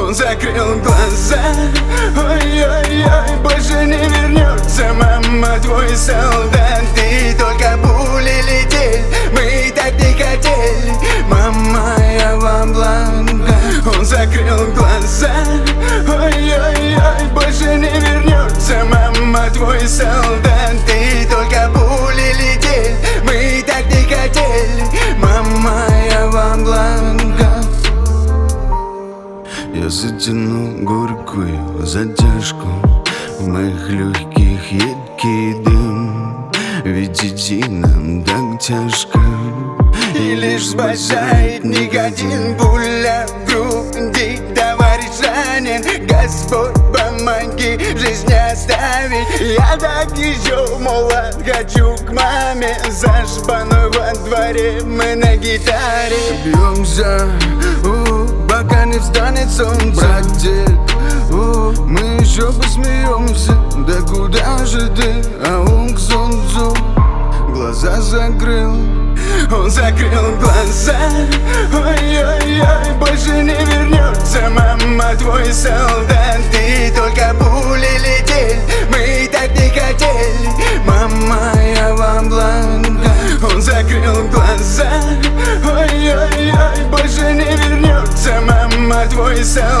Он закрыл глаза, ой-ой-ой, больше не вернется. Мама, твой солдат, и только пули летели, мы так не хотели. Мама, я вам бланка. Он закрыл глаза, ой-ой-ой, больше не вернется. Мама, твой солдат, и только пули летели, мы так не хотели. Мама, я вам бланка. Я затянул горькую затяжку, в моих легких едкий дым. Ведь идти нам так тяжко, И лишь спасает никотин, пуля в груди. Товарищ ранен, Господь помоги жизнь оставить. Я так еще молод, хочу к маме. За шпаной во дворе мы на гитаре бьемся, пока не встанет солнце. Братик, мы еще посмеемся. Да куда же ты, а он к солнцу глаза закрыл. Он закрыл глаза, ой-ой-ой, больше не вернется. Мама, твой солдат, и только пули летели, мы так не хотели. Мама, я вам бланка. Он закрыл глаза, ой-ой-ой, больше не вернется. Мама, твой солдат.